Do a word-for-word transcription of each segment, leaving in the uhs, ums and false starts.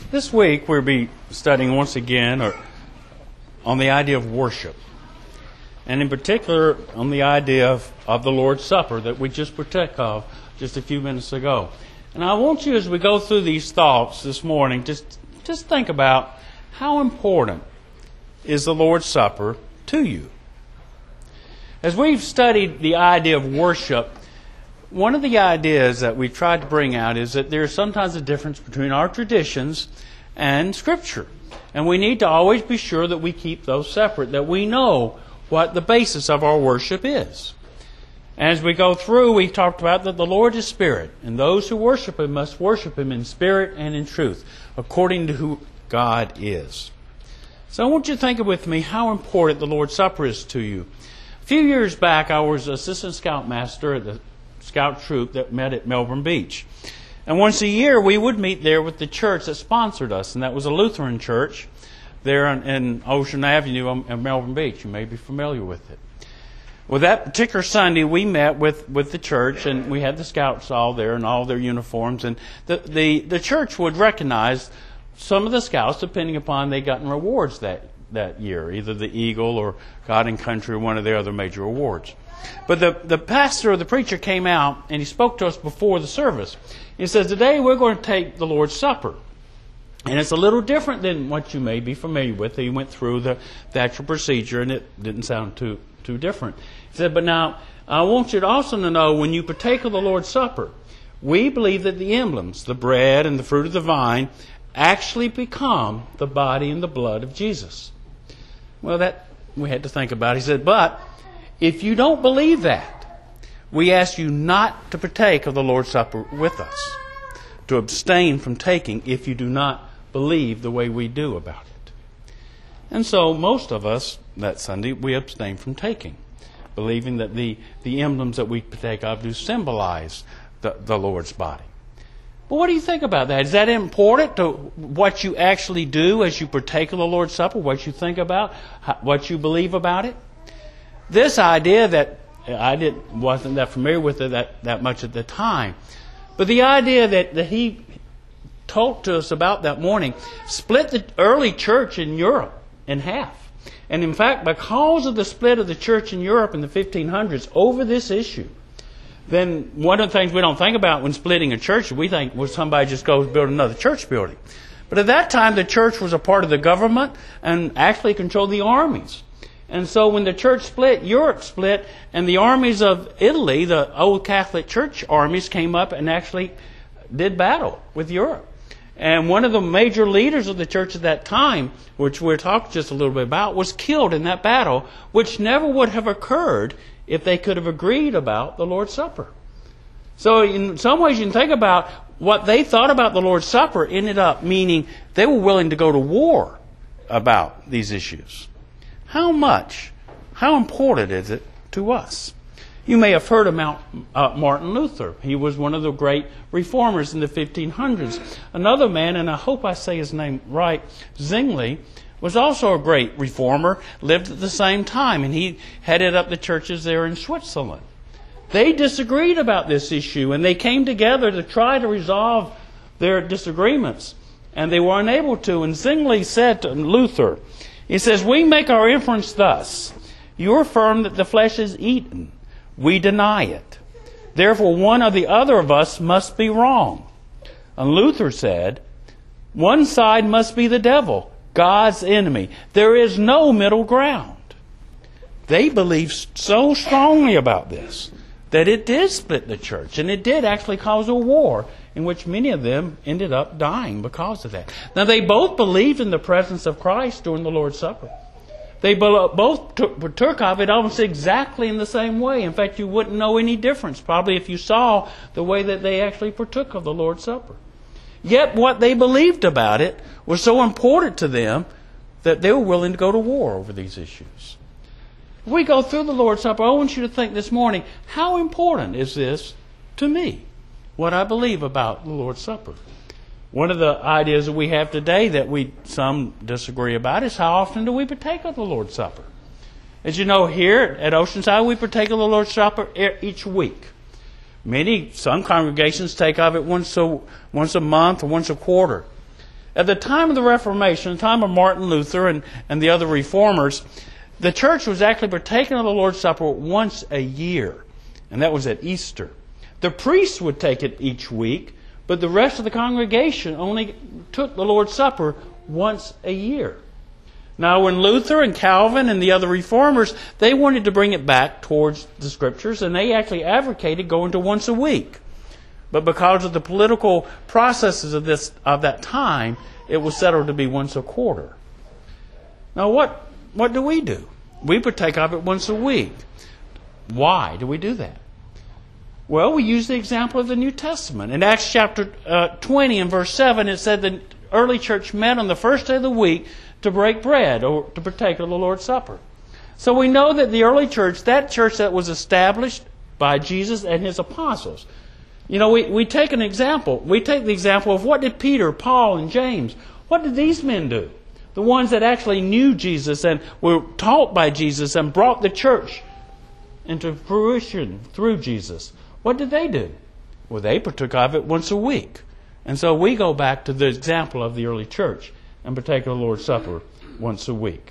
This week we'll be studying once again or, on the idea of worship. And in particular on the idea of, of the Lord's Supper that we just partook of just a few minutes ago. And I want you, as we go through these thoughts this morning, just, just think about how important is the Lord's Supper to you. As we've studied the idea of worship, one of the ideas that we tried to bring out is that there's sometimes a difference between our traditions and Scripture. And we need to always be sure that we keep those separate, that we know what the basis of our worship is. As we go through, we talked about that the Lord is Spirit, and those who worship Him must worship Him in spirit and in truth, according to who God is. So I want you to think with me how important the Lord's Supper is to you. A few years back, I was assistant scoutmaster at the scout troop that met at Melbourne Beach. And once a year we would meet there with the church that sponsored us, and that was a Lutheran church there in, in Ocean Avenue in Melbourne Beach. You may be familiar with it. Well, that particular Sunday we met with, with the church, and we had the scouts all there in all their uniforms, and the, the, the church would recognize some of the scouts depending upon they gotten rewards that, that year, either the Eagle or God and Country or one of their other major awards. But the, the pastor or the preacher came out and he spoke to us before the service. He says, today we're going to take the Lord's Supper. And it's a little different than what you may be familiar with. He went through the, the actual procedure and it didn't sound too, too different. He said, but now I want you to also to know when you partake of the Lord's Supper, we believe that the emblems, the bread and the fruit of the vine, actually become the body and the blood of Jesus. Well, that we had to think about. He said, but if you don't believe that, we ask you not to partake of the Lord's Supper with us, to abstain from taking if you do not believe the way we do about it. And so most of us that Sunday, we abstain from taking, believing that the, the emblems that we partake of do symbolize the, the Lord's body. But what do you think about that? Is that important to what you actually do as you partake of the Lord's Supper, what you think about, what you believe about it? This idea that I didn't, wasn't that familiar with it that, that much at the time, but the idea that, that he talked to us about that morning split the early church in Europe in half. And in fact, because of the split of the church in Europe in the fifteen hundreds over this issue, then one of the things we don't think about when splitting a church, we think, well, somebody just goes build another church building. But at that time, the church was a part of the government and actually controlled the armies. And so when the church split, Europe split, and the armies of Italy, the old Catholic Church armies, came up and actually did battle with Europe. And one of the major leaders of the church at that time, which we'll talk just a little bit about, was killed in that battle, which never would have occurred if they could have agreed about the Lord's Supper. So in some ways you can think about what they thought about the Lord's Supper ended up meaning they were willing to go to war about these issues. How much, how important is it to us? You may have heard of Mount, uh, Martin Luther. He was one of the great reformers in the fifteen hundreds. Another man, and I hope I say his name right, Zwingli, was also a great reformer, lived at the same time, and he headed up the churches there in Switzerland. They disagreed about this issue, and they came together to try to resolve their disagreements, and they were unable to. And Zwingli said to Luther, he says, we make our inference thus. You affirm that the flesh is eaten. We deny it. Therefore, one or the other of us must be wrong. And Luther said, one side must be the devil, God's enemy. There is no middle ground. They believed so strongly about this that it did split the church, and it did actually cause a war in which many of them ended up dying because of that. Now, they both believed in the presence of Christ during the Lord's Supper. They both took, partook of it almost exactly in the same way. In fact, you wouldn't know any difference probably if you saw the way that they actually partook of the Lord's Supper. Yet what they believed about it was so important to them that they were willing to go to war over these issues. If we go through the Lord's Supper, I want you to think this morning, how important is this to me? What I believe about the Lord's Supper. One of the ideas that we have today that we some disagree about is how often do we partake of the Lord's Supper? As you know, here at Oceanside, we partake of the Lord's Supper each week. Many, some congregations take of it once a, once a month or once a quarter. At the time of the Reformation, the time of Martin Luther and, and the other reformers, the church was actually partaking of the Lord's Supper once a year, and that was at Easter. The priests would take it each week, but the rest of the congregation only took the Lord's Supper once a year. Now, when Luther and Calvin and the other reformers, they wanted to bring it back towards the Scriptures, and they actually advocated going to once a week. But because of the political processes of this of that time, it was settled to be once a quarter. Now, what what do we do? We partake of it once a week. Why do we do that? Well, we use the example of the New Testament. In Acts chapter uh, twenty and verse seven, it said the early church met on the first day of the week to break bread or to partake of the Lord's Supper. So we know that the early church, that church that was established by Jesus and His apostles. You know, we, we take an example. We take the example of what did Peter, Paul, and James, what did these men do? The ones that actually knew Jesus and were taught by Jesus and brought the church into fruition through Jesus. What did they do? Well, they partook of it once a week. And so we go back to the example of the early church and partake of the Lord's Supper once a week.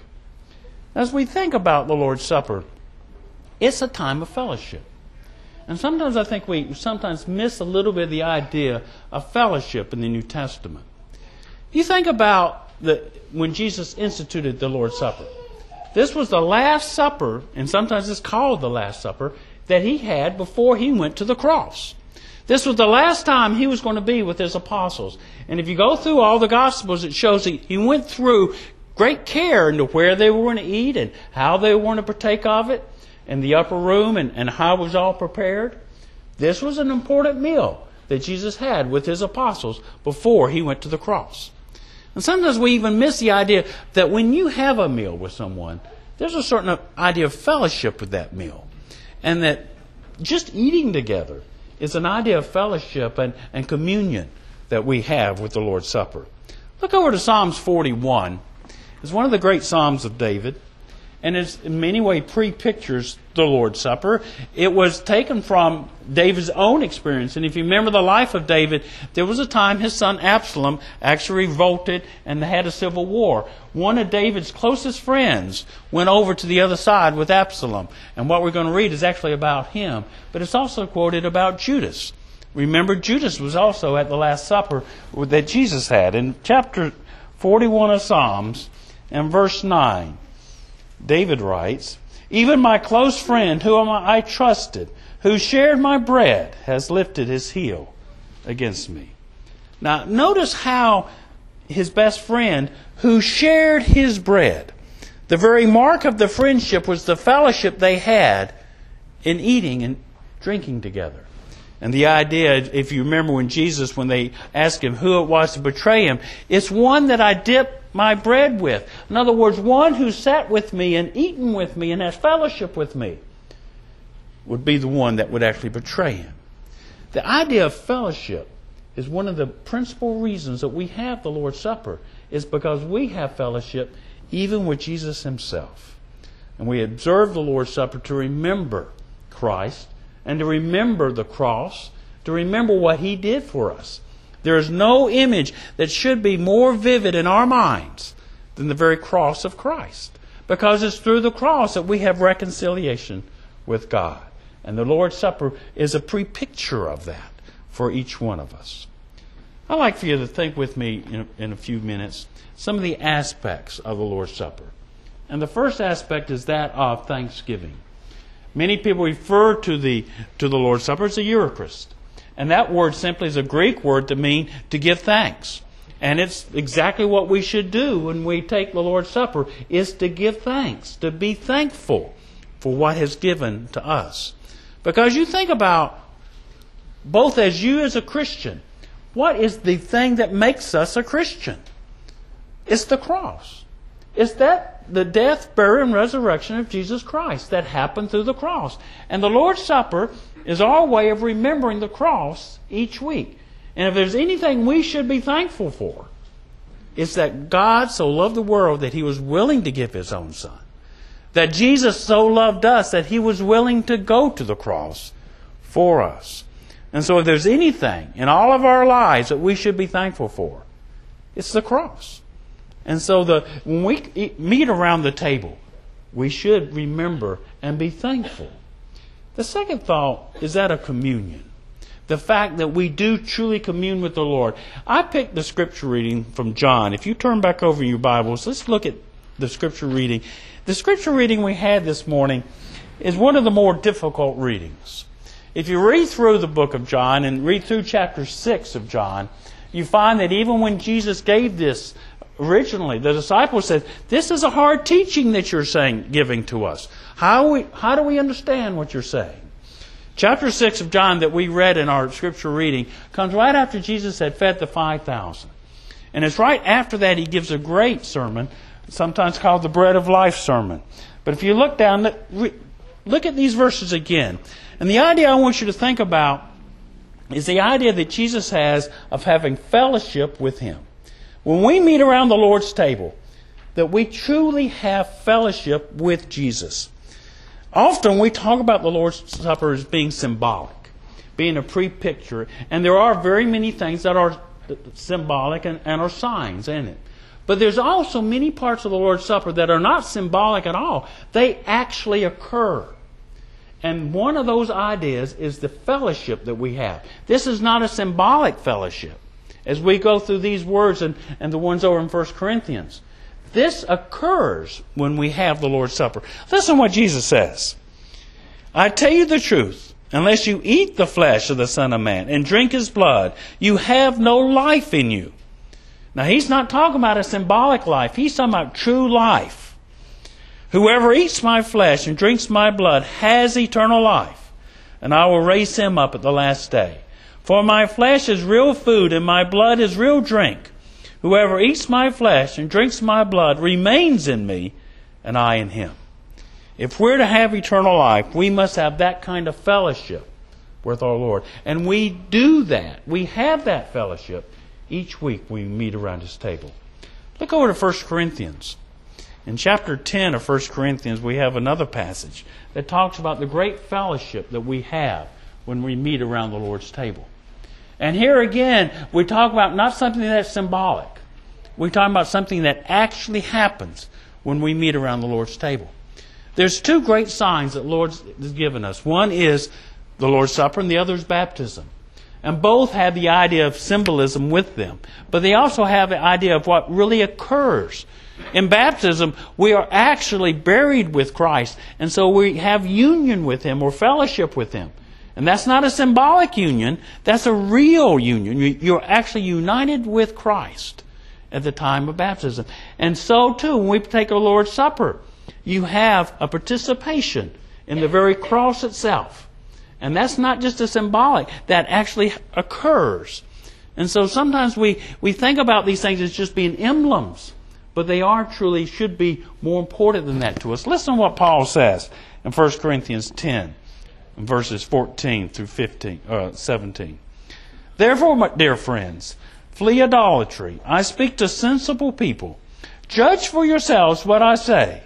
As we think about the Lord's Supper, it's a time of fellowship. And sometimes I think we sometimes miss a little bit of the idea of fellowship in the New Testament. You think about the, when Jesus instituted the Lord's Supper. This was the last supper, and sometimes it's called the Last Supper, that He had before He went to the cross. This was the last time He was going to be with His apostles. And if you go through all the Gospels, it shows He, he went through great care into where they were going to eat and how they were going to partake of it, and the upper room and, and how it was all prepared. This was an important meal that Jesus had with His apostles before He went to the cross. And sometimes we even miss the idea that when you have a meal with someone, there's a certain idea of fellowship with that meal. And that just eating together is an idea of fellowship and, and communion that we have with the Lord's Supper. Look over to Psalms forty-one. It's one of the great Psalms of David. And it in many ways pre-pictures the Lord's Supper. It was taken from David's own experience. And if you remember the life of David, there was a time his son Absalom actually revolted and they had a civil war. One of David's closest friends went over to the other side with Absalom. And what we're going to read is actually about him. But it's also quoted about Judas. Remember, Judas was also at the Last Supper that Jesus had. In chapter forty-one of Psalms and verse nine, David writes, "Even my close friend, whom I trusted, who shared my bread, has lifted his heel against me." Now, notice how his best friend, who shared his bread, the very mark of the friendship was the fellowship they had in eating and drinking together. And the idea, if you remember when Jesus, when they asked Him who it was to betray Him, it's one that I dip my bread with. In other words, one who sat with me and eaten with me and has fellowship with me would be the one that would actually betray Him. The idea of fellowship is one of the principal reasons that we have the Lord's Supper, is because we have fellowship even with Jesus Himself. And we observe the Lord's Supper to remember Christ and to remember the cross, to remember what He did for us. There is no image that should be more vivid in our minds than the very cross of Christ. Because it's through the cross that we have reconciliation with God. And the Lord's Supper is a pre-picture of that for each one of us. I'd like for you to think with me in, in a few minutes some of the aspects of the Lord's Supper. And the first aspect is that of thanksgiving. Many people refer to the to the Lord's Supper as the Eucharist. And that word simply is a Greek word to mean to give thanks. And it's exactly what we should do when we take the Lord's Supper, is to give thanks, to be thankful for what has given to us. Because you think about, both as you as a Christian, what is the thing that makes us a Christian? It's the cross. It's that the death, burial, and resurrection of Jesus Christ that happened through the cross. And the Lord's Supper is our way of remembering the cross each week. And if there's anything we should be thankful for, it's that God so loved the world that He was willing to give His own Son. That Jesus so loved us that He was willing to go to the cross for us. And so if there's anything in all of our lives that we should be thankful for, It's the cross. And so the when we eat, meet around the table, we should remember and be thankful. The second thought is that of communion. The fact that we do truly commune with the Lord. I picked the scripture reading from John. If you turn back over your Bibles, let's look at the scripture reading. The scripture reading we had this morning is one of the more difficult readings. If you read through the book of John and read through chapter six of John, you find that even when Jesus gave this originally, the disciples said, "This is a hard teaching that you're saying, giving to us. How we, how do we understand what you're saying?" Chapter six of John that we read in our scripture reading comes right after Jesus had fed the five thousand. And it's right after that he gives a great sermon, sometimes called the Bread of Life sermon. But if you look down, look at these verses again. And the idea I want you to think about is the idea that Jesus has of having fellowship with Him. When we meet around the Lord's table, that we truly have fellowship with Jesus. Often we talk about the Lord's Supper as being symbolic, being a pre-picture, and there are very many things that are symbolic and, and are signs in it. But there's also many parts of the Lord's Supper that are not symbolic at all. They actually occur. And one of those ideas is the fellowship that we have. This is not a symbolic fellowship. As we go through these words and, and the ones over in First Corinthians, this occurs when we have the Lord's Supper. Listen to what Jesus says. "I tell you the truth, unless you eat the flesh of the Son of Man and drink His blood, you have no life in you." Now, He's not talking about a symbolic life. He's talking about true life. "Whoever eats my flesh and drinks my blood has eternal life, and I will raise him up at the last day. For my flesh is real food and my blood is real drink. Whoever eats my flesh and drinks my blood remains in me, and I in him." If we're to have eternal life, we must have that kind of fellowship with our Lord. And we do that. We have that fellowship each week we meet around His table. Look over to First Corinthians. In chapter ten of First Corinthians, we have another passage that talks about the great fellowship that we have when we meet around the Lord's table. And here again, we talk about not something that's symbolic. We're talking about something that actually happens when we meet around the Lord's table. There's two great signs that the Lord has given us. One is the Lord's Supper and the other is baptism. And both have the idea of symbolism with them. But they also have the idea of what really occurs. In baptism, we are actually buried with Christ. And so we have union with Him or fellowship with Him. And that's not a symbolic union. That's a real union. You're actually united with Christ at the time of baptism. And so too, when we take a Lord's Supper, you have a participation in the very cross itself. And that's not just a symbolic. That actually occurs. And so sometimes we, we think about these things as just being emblems. But they are truly, should be more important than that to us. Listen to what Paul says in First Corinthians ten. Verses fourteen through fifteen, uh, seventeen. "Therefore, my dear friends, flee idolatry. I speak to sensible people. Judge for yourselves what I say.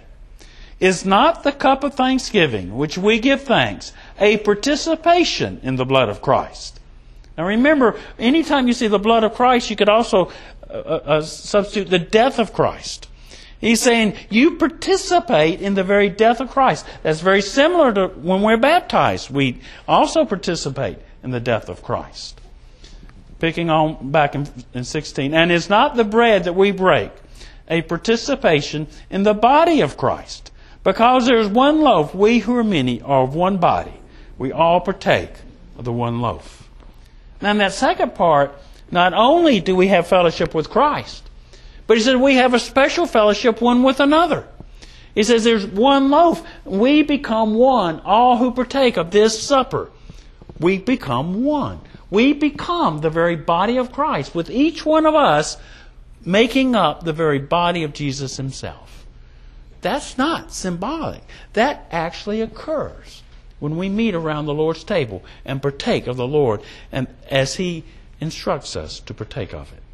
Is not the cup of thanksgiving, which we give thanks, a participation in the blood of Christ?" Now remember, anytime you see the blood of Christ, you could also uh, uh, substitute the death of Christ. He's saying you participate in the very death of Christ. That's very similar to when we're baptized. We also participate in the death of Christ. Picking on back in, in sixteen. "And is not the bread that we break a participation in the body of Christ? Because there is one loaf, we who are many are of one body. We all partake of the one loaf." Now in that second part, not only do we have fellowship with Christ, but he said we have a special fellowship one with another. He says there's one loaf. We become one. All who partake of this supper, we become one. We become the very body of Christ, with each one of us making up the very body of Jesus Himself. That's not symbolic. That actually occurs when we meet around the Lord's table and partake of the Lord, and as He instructs us to partake of it.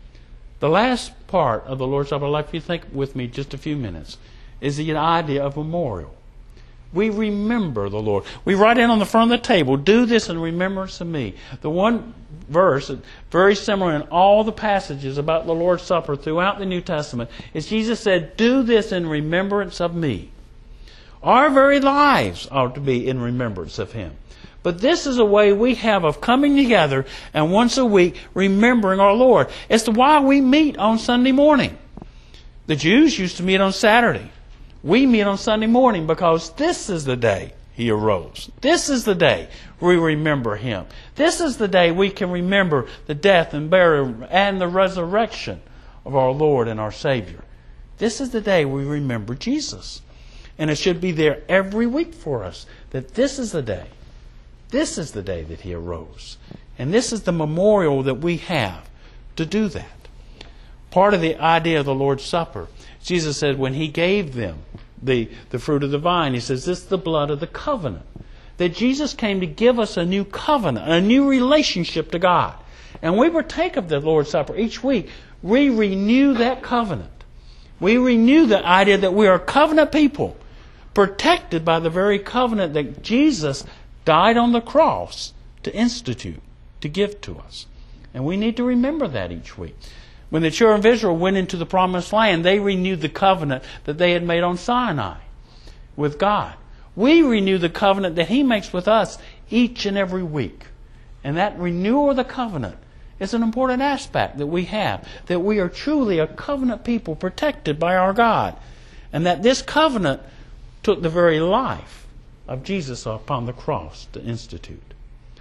The last part of the Lord's Supper, I'd like you to think with me just a few minutes, is the idea of memorial. We remember the Lord. We write it on the front of the table, do this in remembrance of me. The one verse, very similar in all the passages about the Lord's Supper throughout the New Testament, is Jesus said, do this in remembrance of me. Our very lives ought to be in remembrance of Him. But this is a way we have of coming together and once a week remembering our Lord. It's why we meet on Sunday morning. The Jews used to meet on Saturday. We meet on Sunday morning because this is the day He arose. This is the day we remember Him. This is the day we can remember the death and burial and the resurrection of our Lord and our Savior. This is the day we remember Jesus. And it should be there every week for us that this is the day. This is the day that He arose. And this is the memorial that we have to do that. Part of the idea of the Lord's Supper, Jesus said when He gave them the, the fruit of the vine, He says, this is the blood of the covenant. That Jesus came to give us a new covenant, a new relationship to God. And we partake of the Lord's Supper each week. We renew that covenant. We renew the idea that we are covenant people, protected by the very covenant that Jesus died on the cross to institute, to give to us. And we need to remember that each week. When the children of Israel went into the promised land, they renewed the covenant that they had made on Sinai with God. We renew the covenant that He makes with us each and every week. And that renewal of the covenant is an important aspect that we have, that we are truly a covenant people protected by our God. And that this covenant took the very life of Jesus upon the cross to institute.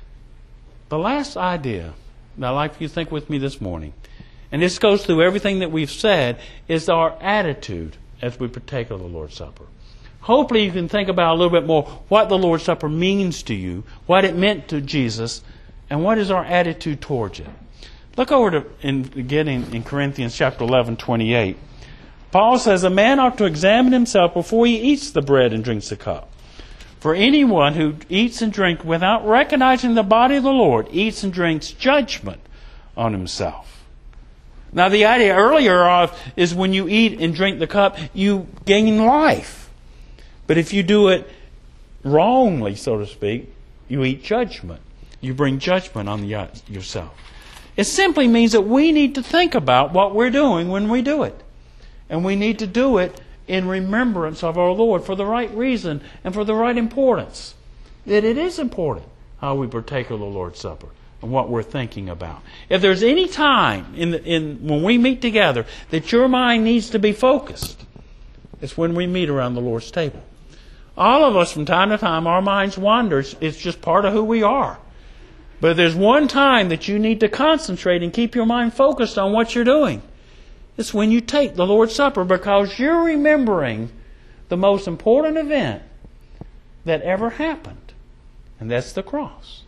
The last idea that I'd like for you to think with me this morning, and this goes through everything that we've said, is our attitude as we partake of the Lord's Supper. Hopefully you can think about a little bit more what the Lord's Supper means to you, what it meant to Jesus, and what is our attitude towards it. Look over to in, again in, in Corinthians chapter eleven, twenty-eight. Paul says, a man ought to examine himself before he eats the bread and drinks the cup. For anyone who eats and drinks without recognizing the body of the Lord eats and drinks judgment on himself. Now the idea earlier of is when you eat and drink the cup, you gain life. But if you do it wrongly, so to speak, you eat judgment. You bring judgment on the, yourself. It simply means that we need to think about what we're doing when we do it. And we need to do it in remembrance of our Lord for the right reason and for the right importance. That it is important how we partake of the Lord's Supper and what we're thinking about. If there's any time in, the, in when we meet together that your mind needs to be focused, it's when we meet around the Lord's table. All of us from time to time, our minds wander. It's, it's just part of who we are. But if there's one time that you need to concentrate and keep your mind focused on what you're doing, it's when you take the Lord's Supper, because you're remembering the most important event that ever happened. And that's the cross.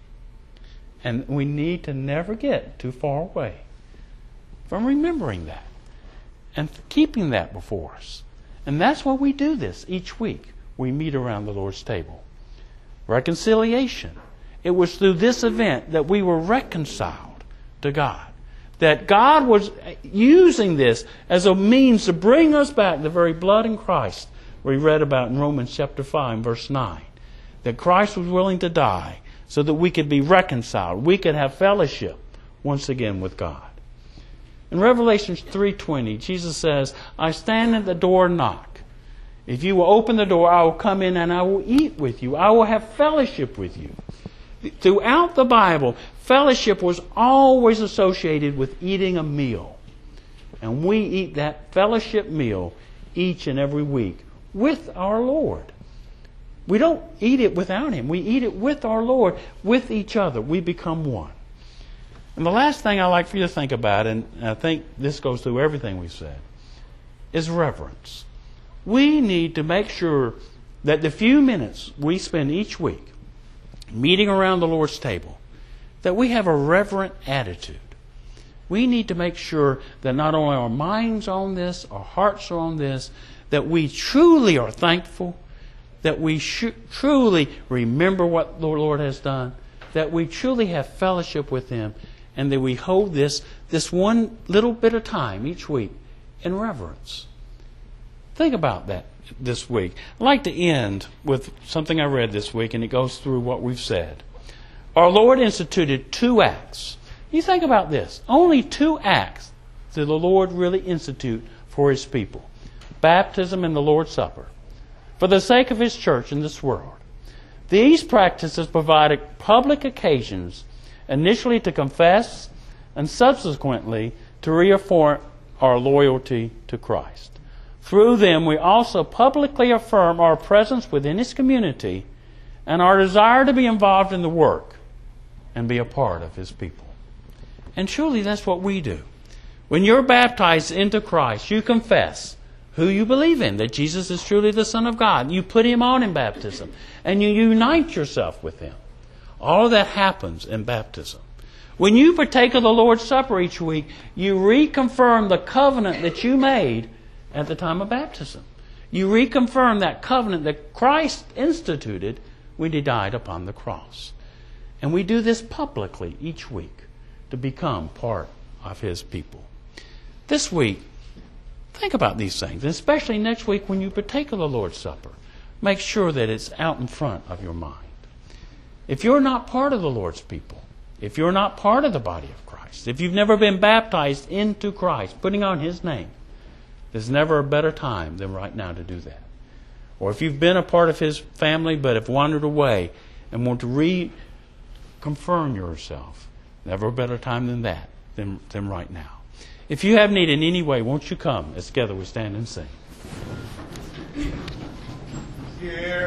And we need to never get too far away from remembering that and keeping that before us. And that's why we do this each week. We meet around the Lord's table. Reconciliation. It was through this event that we were reconciled to God. That God was using this as a means to bring us back the very blood in Christ we read about in Romans chapter five, verse nine. That Christ was willing to die so that we could be reconciled. We could have fellowship once again with God. In Revelation three twenty, Jesus says, I stand at the door and knock. If you will open the door, I will come in and I will eat with you. I will have fellowship with you. Throughout the Bible, fellowship was always associated with eating a meal. And we eat that fellowship meal each and every week with our Lord. We don't eat it without Him. We eat it with our Lord, with each other. We become one. And the last thing I'd like for you to think about, and I think this goes through everything we've said, is reverence. We need to make sure that the few minutes we spend each week meeting around the Lord's table, that we have a reverent attitude. We need to make sure that not only our minds are on this, our hearts are on this, that we truly are thankful, that we sh- truly remember what the Lord has done, that we truly have fellowship with Him, and that we hold this, this one little bit of time each week in reverence. Think about that this week. I'd like to end with something I read this week, and it goes through what we've said. Our Lord instituted two acts. You think about this. Only two acts did the Lord really institute for His people. Baptism and the Lord's Supper. For the sake of His church in this world. These practices provided public occasions initially to confess and subsequently to reaffirm our loyalty to Christ. Through them, we also publicly affirm our presence within His community and our desire to be involved in the work and be a part of His people. And surely that's what we do. When you're baptized into Christ, you confess who you believe in, that Jesus is truly the Son of God. You put Him on in baptism, and you unite yourself with Him. All of that happens in baptism. When you partake of the Lord's Supper each week, you reconfirm the covenant that you made at the time of baptism. You reconfirm that covenant that Christ instituted when He died upon the cross. And we do this publicly each week to become part of His people. This week, think about these things, and especially next week when you partake of the Lord's Supper. Make sure that it's out in front of your mind. If you're not part of the Lord's people, if you're not part of the body of Christ, if you've never been baptized into Christ, putting on His name, there's never a better time than right now to do that. Or if you've been a part of His family but have wandered away and want to reconfirm yourself, never a better time than that, than, than right now. If you have need in any way, won't you come as together we stand and sing.